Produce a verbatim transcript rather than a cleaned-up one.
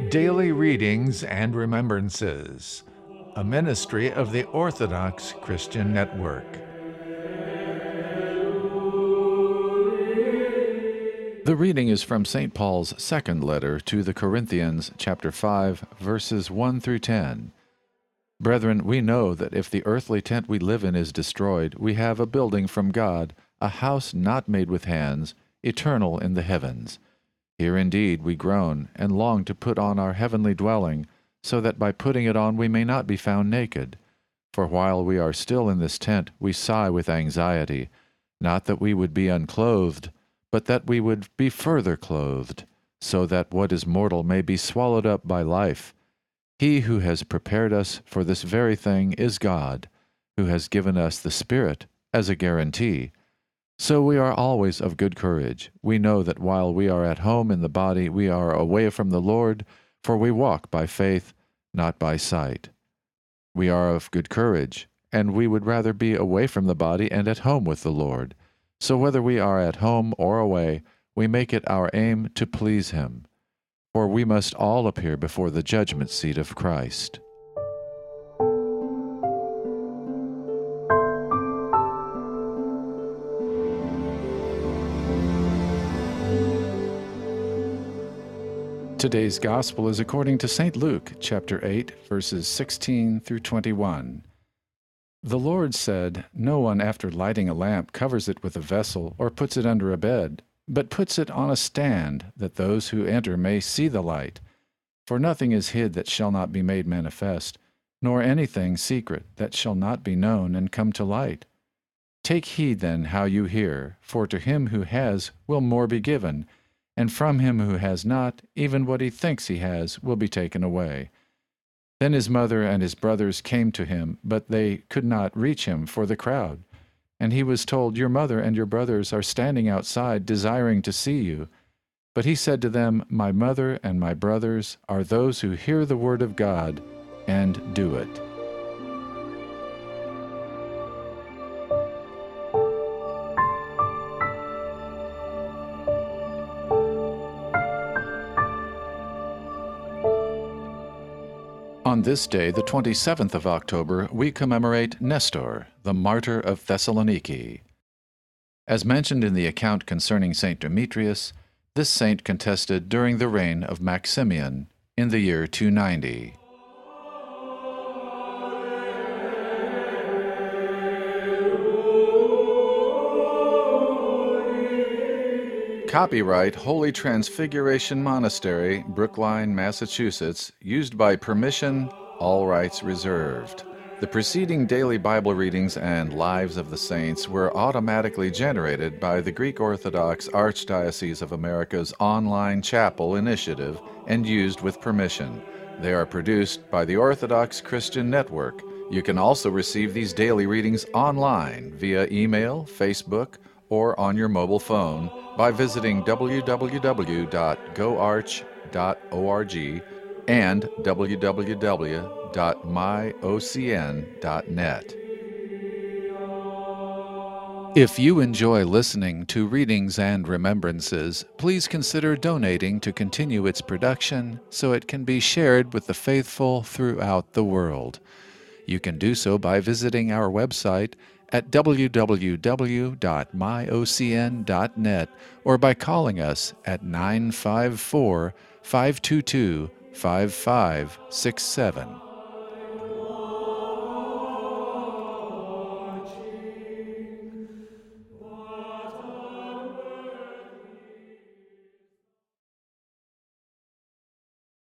Daily Readings and Remembrances, a ministry of the Orthodox Christian Network. The reading is from Saint Paul's second letter to the Corinthians, chapter five, verses one through ten. Brethren, we know that if the earthly tent we live in is destroyed, we have a building from God, a house not made with hands, eternal in the heavens. Here indeed we groan, and long to put on our heavenly dwelling, so that by putting it on we may not be found naked. For while we are still in this tent, we sigh with anxiety, not that we would be unclothed, but that we would be further clothed, so that what is mortal may be swallowed up by life. He who has prepared us for this very thing is God, who has given us the Spirit as a guarantee. So we are always of good courage. We know that while we are at home in the body, we are away from the Lord, for we walk by faith, not by sight. We are of good courage, and we would rather be away from the body and at home with the Lord. So whether we are at home or away, we make it our aim to please Him. For we must all appear before the judgment seat of Christ. Today's Gospel is according to Saint Luke, chapter eight, verses sixteen through twenty-one. The Lord said, "No one after lighting a lamp covers it with a vessel or puts it under a bed, but puts it on a stand, that those who enter may see the light. For nothing is hid that shall not be made manifest, nor anything secret that shall not be known and come to light. Take heed then how you hear, for to him who has will more be given, and from him who has not, even what he thinks he has will be taken away." Then his mother and his brothers came to him, but they could not reach him for the crowd. And he was told, "Your mother and your brothers are standing outside, desiring to see you." But he said to them, "My mother and my brothers are those who hear the word of God and do it." On this day, the twenty-seventh of October, we commemorate Nestor, the martyr of Thessaloniki. As mentioned in the account concerning Saint Demetrius, this saint contested during the reign of Maximian in the year two ninety. Copyright Holy Transfiguration Monastery, Brookline, Massachusetts, used by permission, all rights reserved. The preceding daily Bible readings and Lives of the Saints were automatically generated by the Greek Orthodox Archdiocese of America's online chapel initiative and used with permission. They are produced by the Orthodox Christian Network. You can also receive these daily readings online via email, Facebook, or on your mobile phone by visiting w w w dot go arch dot org and w w w dot my o c n dot net. If you enjoy listening to Readings and Remembrances, please consider donating to continue its production so it can be shared with the faithful throughout the world. You can do so by visiting our website at w w w dot my o c n dot net or by calling us at nine five four, five two two, five five six seven.